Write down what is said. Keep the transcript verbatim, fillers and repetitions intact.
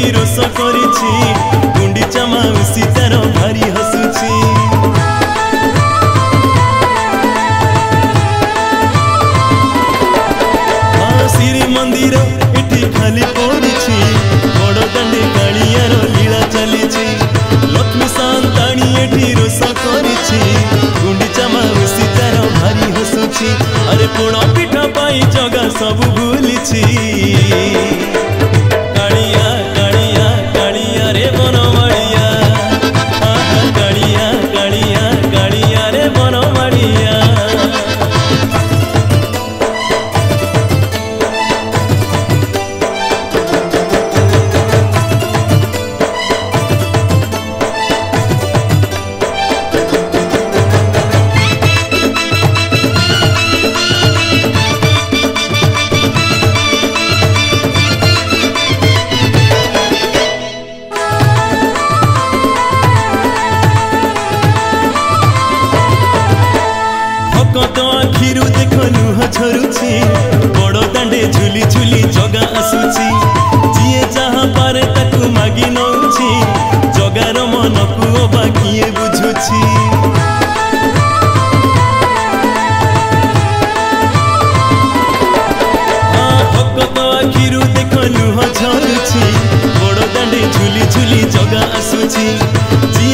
एठी रोष करिछि गुंडीचा माउसी तार भारी हसुछि। मंदिर एठी खाली पड़िछि बड़ दांडे कालियार लीला चलिछि। लक्ष्मी सांताणी एठी रोष करिछि गुंडीचा माउसी तार भारी हसुछि। अरे पोड़ पिठा पाई जगा सब भूलिछि। कालिया कालिया कालिया रे बनमालिया आहा कालिया कालिया कालिया रे बनमालिया। कत आखिरु देख लुह झरुछि बड़ दांडे झुली झुली जगा आसुछि। जिए जहाँ पारे ताकू मागी नउछि जगार मन को अबा किए बुझुछि। कत आखिरु देख लुह झरुछि बड़ दांडे झुली झुली जगा आसुछि।